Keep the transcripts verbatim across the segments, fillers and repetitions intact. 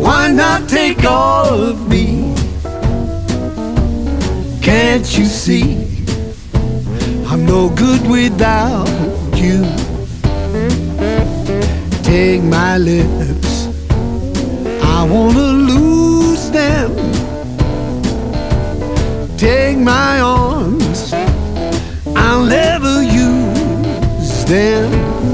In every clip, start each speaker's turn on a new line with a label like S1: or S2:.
S1: Why not take all of me? Can't you see I'm no good without you? Take my lips, I wanna lose them. Take my arms, I'll never use them.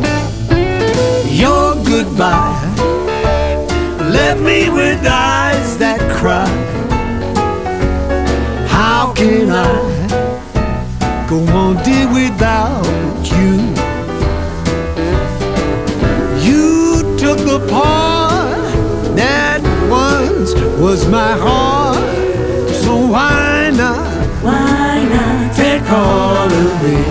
S1: Your goodbye left me with eyes that cry. How can I go on, dear, without you? You took the part that once was my heart. So why not,
S2: Why not
S1: take all of me?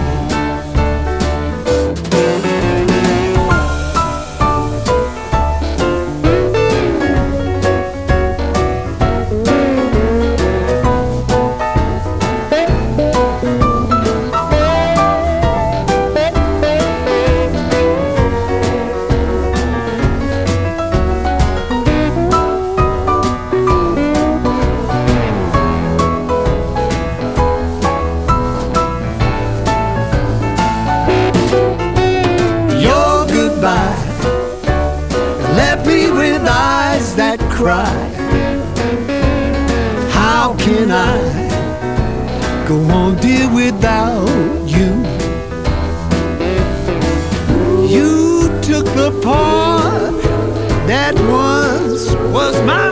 S1: Left me with eyes that cry. How can I go on, dear, without you? You took the part that once was mine.